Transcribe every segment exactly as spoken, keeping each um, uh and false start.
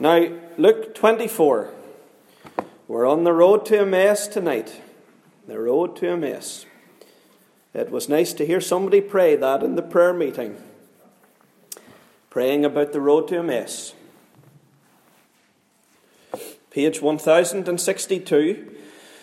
Now, Luke twenty-four. We're on the road to Emmaus tonight. The road to Emmaus. It was nice to hear somebody pray that in the prayer meeting. Praying about the road to Emmaus. Page one thousand sixty-two.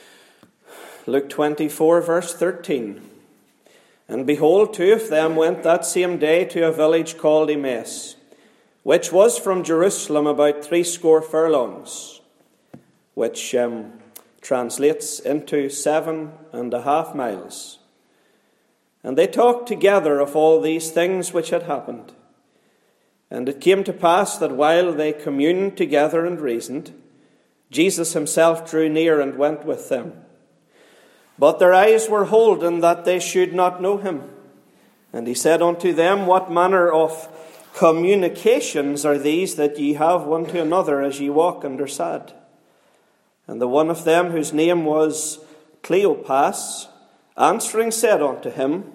Luke twenty-four, verse thirteen. And behold, two of them went that same day to a village called Emmaus, which was from Jerusalem about threescore furlongs, which um, translates into seven and a half miles. And they talked together of all these things which had happened. And it came to pass that while they communed together and reasoned, Jesus himself drew near and went with them. But their eyes were holden that they should not know him. And he said unto them, What manner of communications are these that ye have one to another as ye walk underside? And the one of them, whose name was Cleopas, answering said unto him,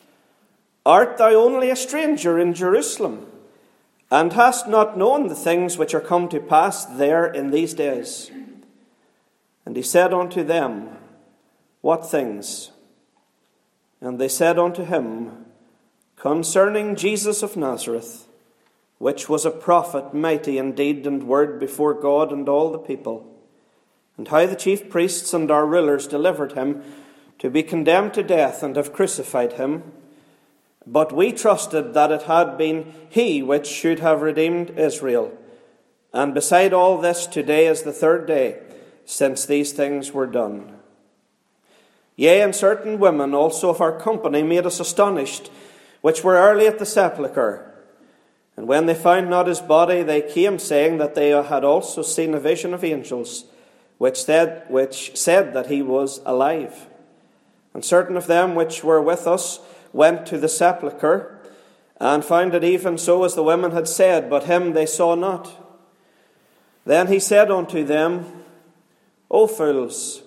Art thou only a stranger in Jerusalem, and hast not known the things which are come to pass there in these days? And he said unto them, What things? And they said unto him, Concerning Jesus of Nazareth, which was a prophet, mighty in deed and word before God and all the people, and how the chief priests and our rulers delivered him to be condemned to death, and have crucified him. But we trusted that it had been he which should have redeemed Israel. And beside all this, today is the third day since these things were done. Yea, and certain women also of our company made us astonished, which were early at the sepulchre. And when they found not his body, they came, saying that they had also seen a vision of angels, which said, which said that he was alive. And certain of them which were with us went to the sepulchre, and found it even so as the women had said, but him they saw not. Then he said unto them, O fools.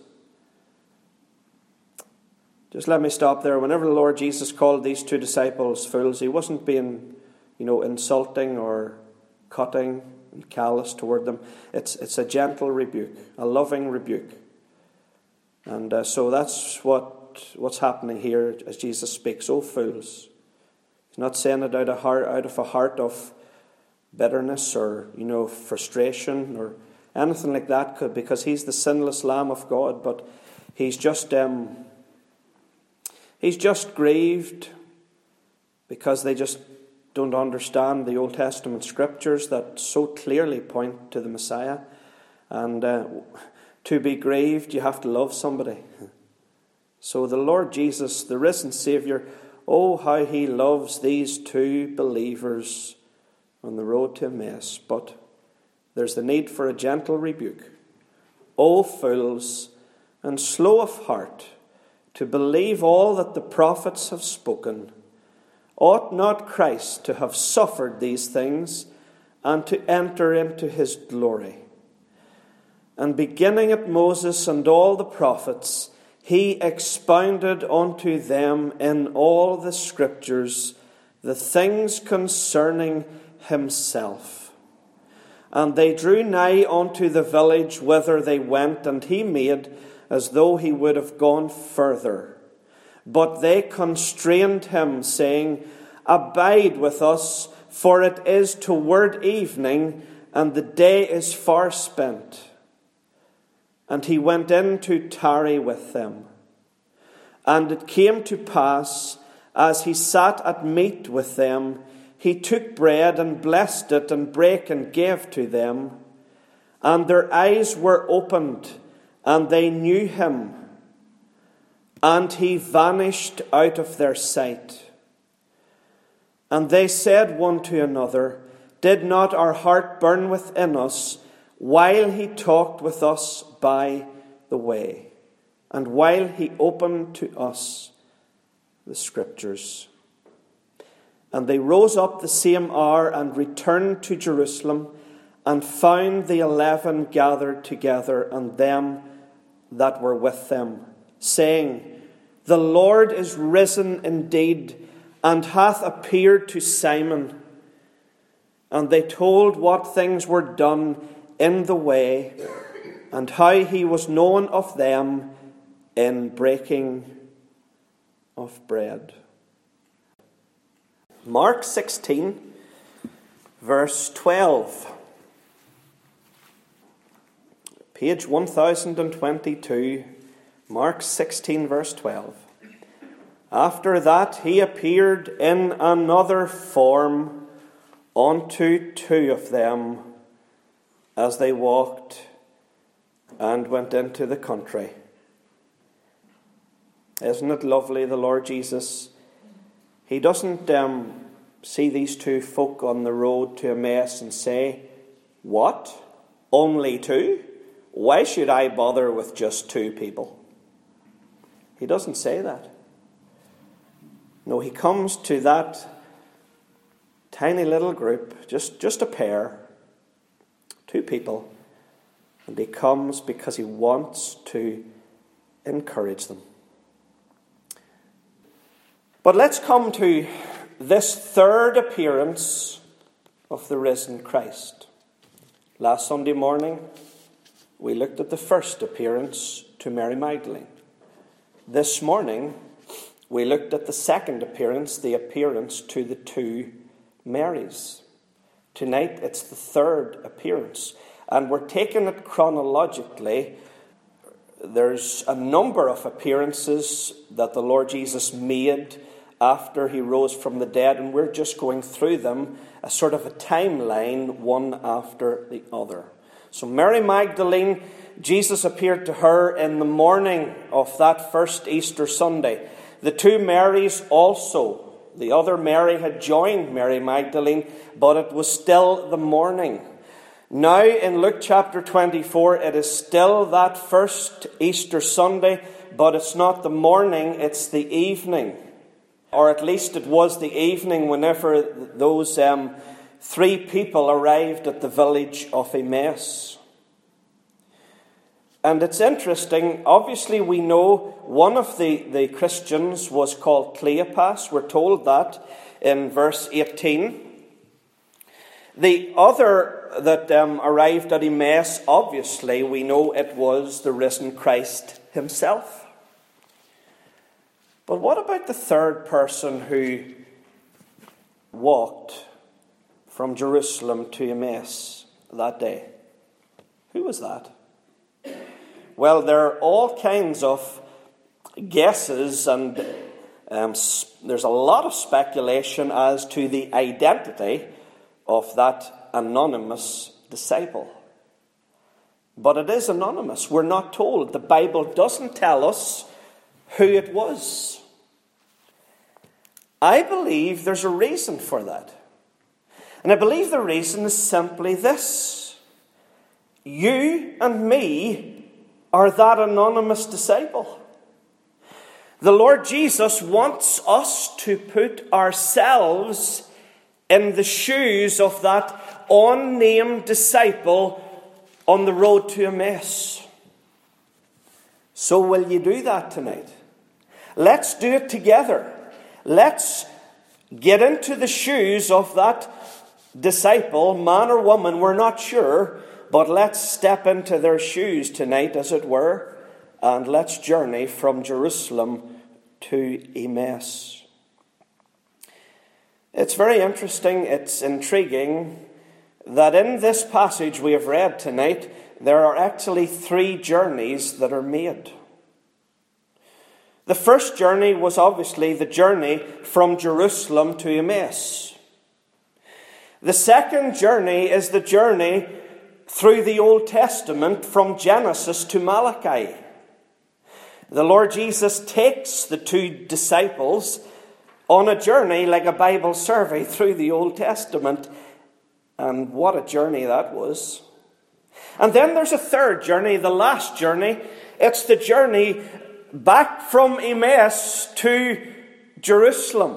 Just let me stop there. Whenever the Lord Jesus called these two disciples fools, he wasn't being, you know, insulting or cutting and callous toward them. It's it's a gentle rebuke, a loving rebuke. And uh, so that's what what's happening here as Jesus speaks. Oh, fools. He's not saying it out of heart, out of a heart of bitterness or, you know, frustration or anything like that, because he's the sinless Lamb of God. But he's just um, he's just grieved because they just don't understand the Old Testament scriptures that so clearly point to the Messiah. And uh, to be grieved, you have to love somebody. So the Lord Jesus, the risen Saviour, oh, how he loves these two believers on the road to Emmaus. But there's the need for a gentle rebuke. O fools, and slow of heart, to believe all that the prophets have spoken. Ought not Christ to have suffered these things, and to enter into his glory? And beginning at Moses and all the prophets, he expounded unto them in all the scriptures the things concerning himself. And they drew nigh unto the village whither they went, and he made as though he would have gone further. But they constrained him, saying, Abide with us, for it is toward evening, and the day is far spent. And he went in to tarry with them. And it came to pass, as he sat at meat with them, he took bread and blessed it, and brake and gave to them. And their eyes were opened, and they knew him. And he vanished out of their sight. And they said one to another, Did not our heart burn within us while he talked with us by the way, and while he opened to us the scriptures? And they rose up the same hour and returned to Jerusalem, and found the eleven gathered together, and them that were with them, saying, The Lord is risen indeed, and hath appeared to Simon. and they told what things were done in the way, and how he was known of them in breaking of bread. Mark sixteen, verse twelve. Page one thousand twenty-two, Mark sixteen, verse twelve. After that he appeared in another form unto two of them as they walked and went into the country. Isn't it lovely, the Lord Jesus? He doesn't um, see these two folk on the road to Emmaus and say, "What? Only two? Why should I bother with just two people?" He doesn't say that. No, he comes to that tiny little group, just, just a pair, two people, and he comes because he wants to encourage them. But let's come to this third appearance of the risen Christ. Last Sunday morning, we looked at the first appearance to Mary Magdalene. This morning, we looked at the second appearance, the appearance to the two Marys. Tonight, it's the third appearance. And we're taking it chronologically. There's a number of appearances that the Lord Jesus made after he rose from the dead, and we're just going through them, a sort of a timeline, one after the other. So Mary Magdalene, Jesus appeared to her in the morning of that first Easter Sunday. The two Marys also, the other Mary had joined Mary Magdalene, but it was still the morning. Now in Luke chapter twenty-four, it is still that first Easter Sunday, but it's not the morning, it's the evening. Or at least it was the evening whenever those um, three people arrived at the village of Emmaus. And it's interesting, obviously we know one of the, the Christians was called Cleopas. We're told that in verse eighteen. The other that um, arrived at Emmaus, obviously we know it was the risen Christ himself. But what about the third person who walked from Jerusalem to Emmaus that day? Who was that? Well, there are all kinds of guesses, and um, there's a lot of speculation as to the identity of that anonymous disciple. But it is anonymous. We're not told. The Bible doesn't tell us who it was. I believe there's a reason for that. And I believe the reason is simply this. You and me are that anonymous disciple. The Lord Jesus wants us to put ourselves in the shoes of that unnamed disciple on the road to Emmaus. So will you do that tonight? Let's do it together. Let's get into the shoes of that disciple, man or woman, we're not sure, but let's step into their shoes tonight, as it were, and let's journey from Jerusalem to Emmaus. It's very interesting, it's intriguing, that in this passage we have read tonight, there are actually three journeys that are made. The first journey was obviously the journey from Jerusalem to Emmaus. The second journey is the journey through the Old Testament from Genesis to Malachi. The Lord Jesus takes the two disciples on a journey like a Bible survey through the Old Testament. And what a journey that was. And then there's a third journey, the last journey. It's the journey back from Emmaus to Jerusalem.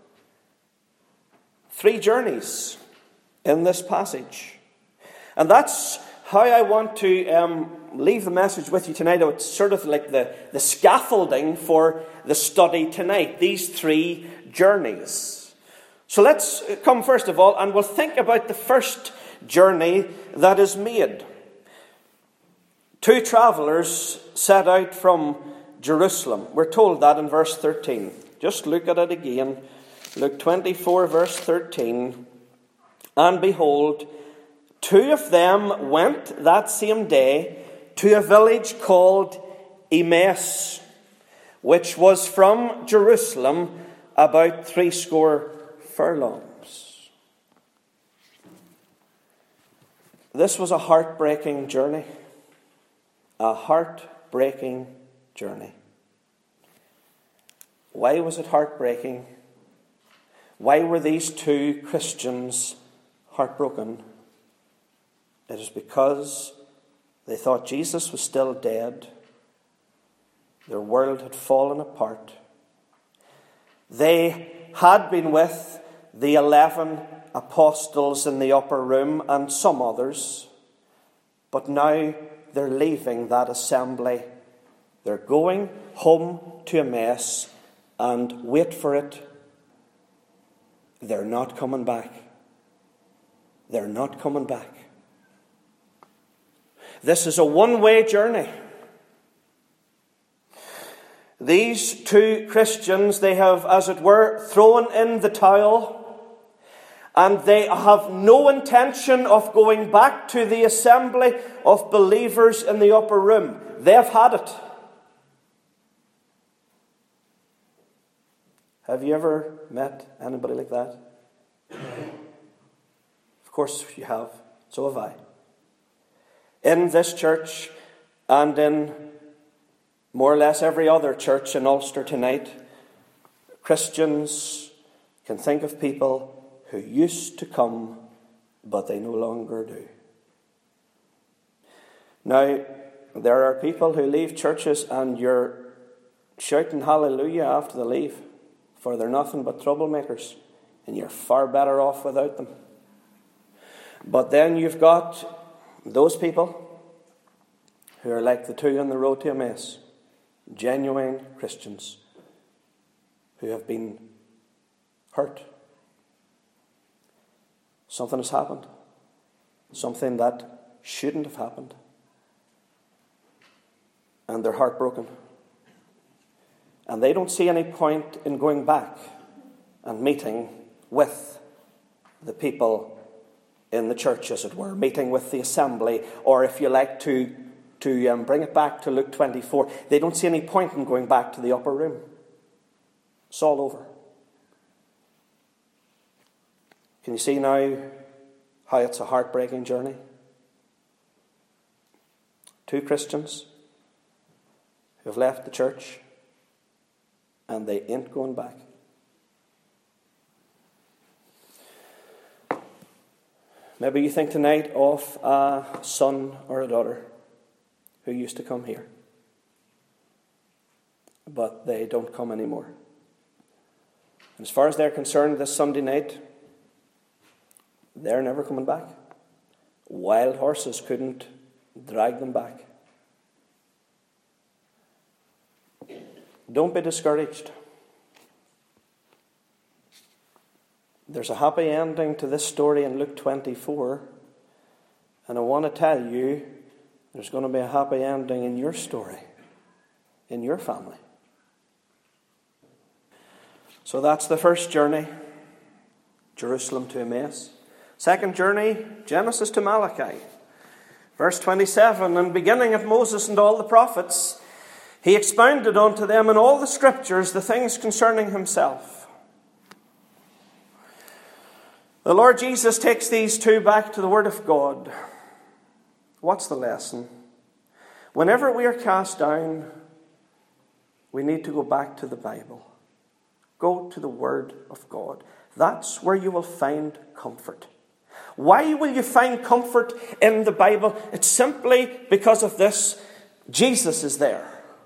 Three journeys in this passage. And that's how I want to um, leave the message with you tonight. It's sort of like the, the scaffolding for the study tonight. These three journeys. So let's come first of all, and we'll think about the first journey that is made. Two travellers set out from Jerusalem. We're told that in verse thirteen. Just look at it again. Luke twenty-four, verse thirteen. And behold, two of them went that same day to a village called Emmaus, which was from Jerusalem about threescore furlongs. This was a heartbreaking journey. A heartbreaking journey. Why was it heartbreaking? Why were these two Christians heartbroken? It is because they thought Jesus was still dead. Their world had fallen apart. They had been with the eleven apostles in the upper room and some others, but now they're leaving that assembly. They're going home to Emmaus, and wait for it, they're not coming back. They're not coming back. This is a one-way journey. These two Christians, they have, as it were, thrown in the towel, and they have no intention of going back to the assembly of believers in the upper room. They've had it. Have you ever met anybody like that? Of course you have. So have I. In this church and in more or less every other church in Ulster tonight, Christians can think of people who used to come, but they no longer do. Now, there are people who leave churches and you're shouting hallelujah after they leave, for they're nothing but troublemakers, and you're far better off without them. But then you've got those people who are like the two on the road to Emmaus, genuine Christians who have been hurt. Something has happened. Something that shouldn't have happened. And they're heartbroken. And they don't see any point in going back and meeting with the people in the church, as it were, meeting with the assembly, or if you like to, to um, bring it back to Luke twenty-four, they don't see any point in going back to the upper room. It's all over. Can you see now how it's a heartbreaking journey? Two Christians who have left the church and they ain't going back. Maybe you think tonight of a son or a daughter who used to come here, but they don't come anymore. And as far as they're concerned, this Sunday night, they're never coming back. Wild horses couldn't drag them back. Don't be discouraged. There's a happy ending to this story in Luke twenty-four. And I want to tell you, there's going to be a happy ending in your story, in your family. So that's the first journey, Jerusalem to Emmaus. Second journey, Genesis to Malachi. Verse twenty-seven, and beginning at Moses and all the prophets, he expounded unto them in all the scriptures the things concerning himself. The Lord Jesus takes these two back to the Word of God. What's the lesson? Whenever we are cast down, we need to go back to the Bible. Go to the Word of God. That's where you will find comfort. Why will you find comfort in the Bible? It's simply because of this. Jesus is there.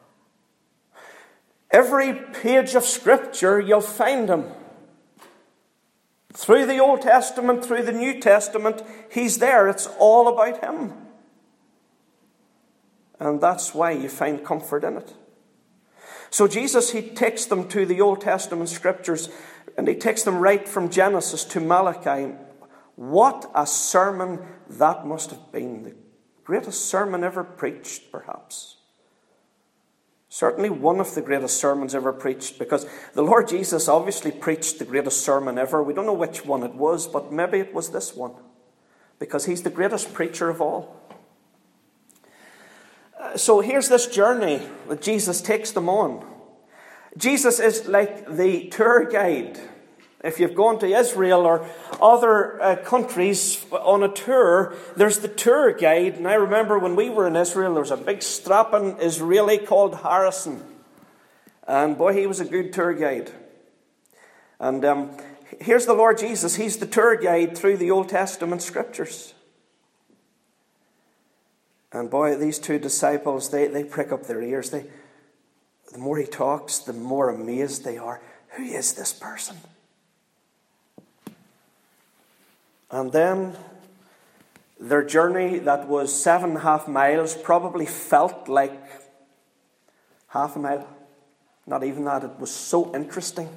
Every page of Scripture, you'll find him. Through the Old Testament, through the New Testament, he's there. It's all about him. And that's why you find comfort in it. So Jesus, he takes them to the Old Testament scriptures, and he takes them right from Genesis to Malachi. What a sermon that must have been. The greatest sermon ever preached, perhaps. Certainly one of the greatest sermons ever preached, because the Lord Jesus obviously preached the greatest sermon ever. We don't know which one it was, but maybe it was this one, because he's the greatest preacher of all. Uh, so here's this journey that Jesus takes them on. Jesus is like the tour guide. If you've gone to Israel or other uh, countries on a tour, there's the tour guide. And I remember when we were in Israel, there was a big strapping Israeli called Harrison. And boy, he was a good tour guide. And um, here's the Lord Jesus. He's the tour guide through the Old Testament scriptures. And boy, these two disciples, they, they prick up their ears. They, the more he talks, the more amazed they are. Who is this person? And then their journey that was seven and a half miles probably felt like half a mile. Not even that. It was so interesting.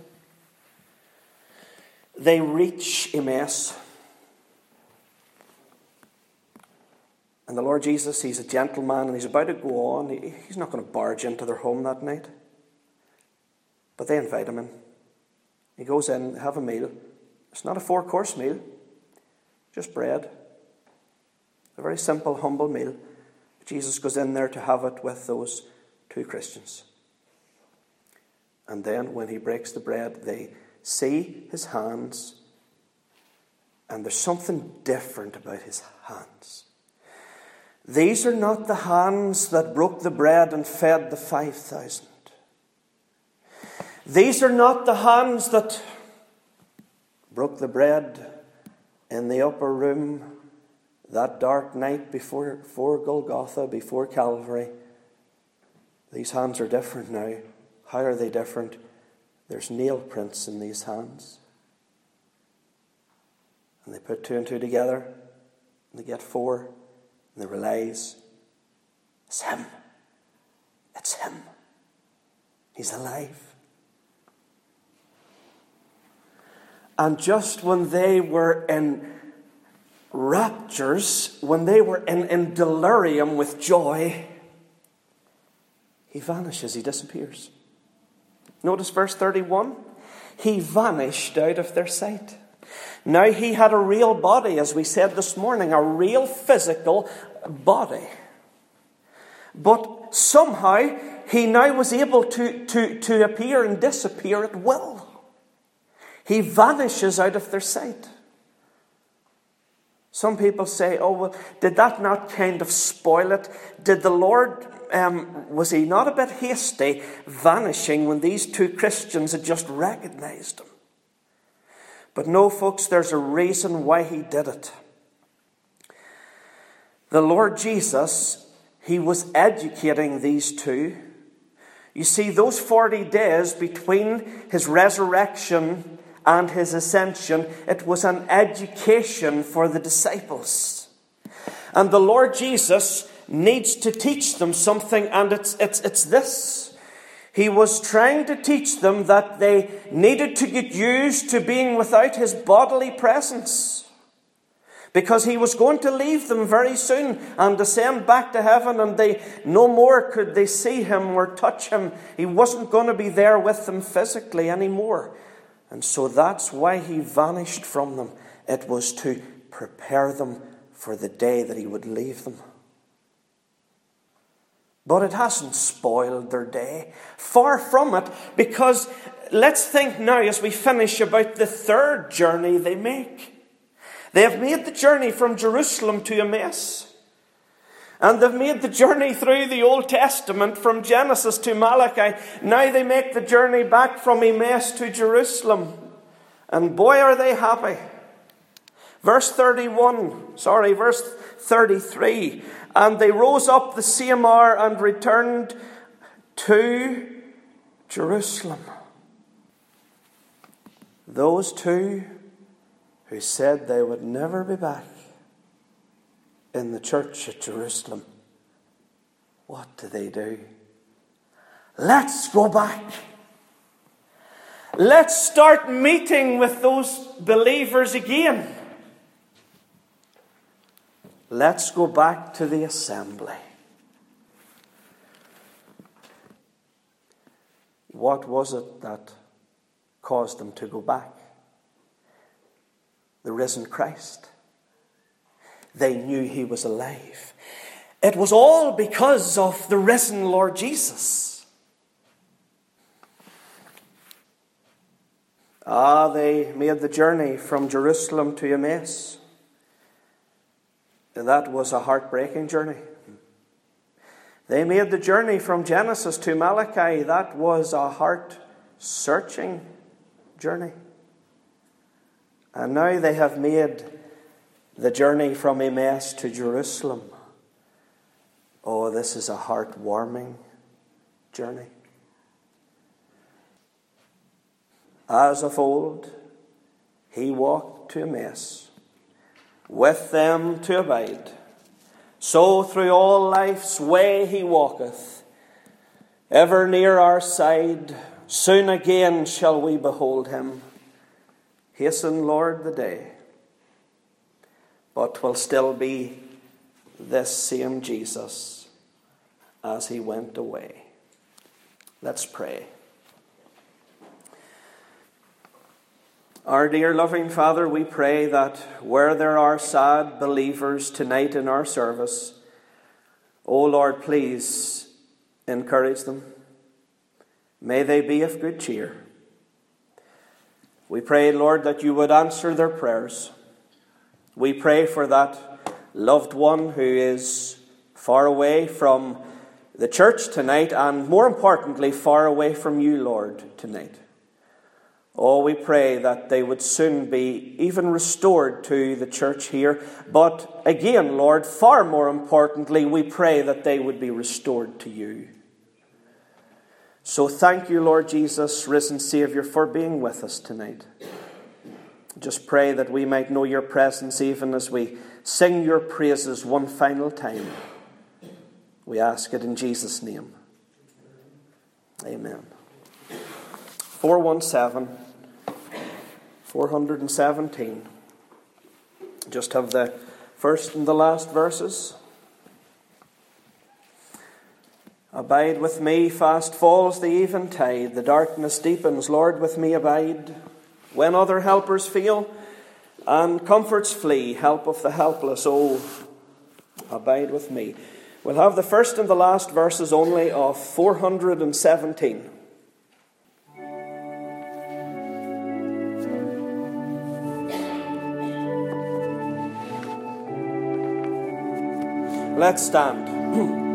They reach Emmaus. And the Lord Jesus, he's a gentleman and he's about to go on. He, he's not going to barge into their home that night. But they invite him in. He goes in, have a meal. It's not a four-course meal. Just bread. A very simple, humble meal. Jesus goes in there to have it with those two Christians. And then when he breaks the bread, they see his hands. And there's something different about his hands. These are not the hands that broke the bread and fed the five thousand. These are not the hands that broke the bread in the upper room that dark night before, before Golgotha, before Calvary. These hands are different now. How are they different? There's nail prints in these hands. And they put two and two together, and they get four, and they realize, it's him. It's him. He's alive. And just when they were in raptures, when they were in, in delirium with joy, he vanishes, he disappears. Notice verse thirty-one. He vanished out of their sight. Now he had a real body, as we said this morning, a real physical body. But somehow he now was able to, to, to appear and disappear at will. He vanishes out of their sight. Some people say, oh, well, did that not kind of spoil it? Did the Lord, um, was he not a bit hasty vanishing when these two Christians had just recognized him? But no, folks, there's a reason why he did it. The Lord Jesus, he was educating these two. You see, those forty days between his resurrection and his ascension, it was an education for the disciples. And the Lord Jesus needs to teach them something, and it's, it's, it's this. He was trying to teach them that they needed to get used to being without his bodily presence, because he was going to leave them very soon and ascend back to heaven, and they no more could they see him or touch him. He wasn't going to be there with them physically anymore. And so that's why he vanished from them. It was to prepare them for the day that he would leave them. But it hasn't spoiled their day. Far from it, because let's think now as we finish about the third journey they make. They have made the journey from Jerusalem to Emmaus. And they've made the journey through the Old Testament from Genesis to Malachi. Now they make the journey back from Emmaus to Jerusalem. And boy, are they happy. Verse thirty-one, sorry, verse thirty-three. And they rose up the same hour and returned to Jerusalem. Those two who said they would never be back in the church at Jerusalem, what do they do? Let's go back. Let's start meeting with those believers again. Let's go back to the assembly. What was it that caused them to go back? The risen Christ. They knew he was alive. It was all because of the risen Lord Jesus. Ah, they made the journey from Jerusalem to Emmaus. That was a heartbreaking journey. They made the journey from Genesis to Malachi. That was a heart-searching journey. And now they have made the journey from Emmaus to Jerusalem. Oh, this is a heart-warming journey. As of old, he walked to Emmaus, with them to abide. So through all life's way he walketh, ever near our side. Soon again shall we behold him. Hasten, Lord, the day. But 'twill still be this same Jesus as he went away. Let's pray. Our dear loving Father, we pray that where there are sad believers tonight in our service, O Lord, please encourage them. May they be of good cheer. We pray, Lord, that you would answer their prayers. We pray for that loved one who is far away from the church tonight, and more importantly, far away from you, Lord, tonight. Oh, we pray that they would soon be even restored to the church here. But again, Lord, far more importantly, we pray that they would be restored to you. So thank you, Lord Jesus, risen Saviour, for being with us tonight. Just pray that we might know your presence even as we sing your praises one final time. We ask it in Jesus' name. Amen. four one seven. four hundred seventeen. Just have the first and the last verses. Abide with me, fast falls the eventide. The darkness deepens, Lord, with me abide. When other helpers fail and comforts flee, help of the helpless, oh, abide with me. We'll have the first and the last verses only of four hundred seventeen. Let's stand.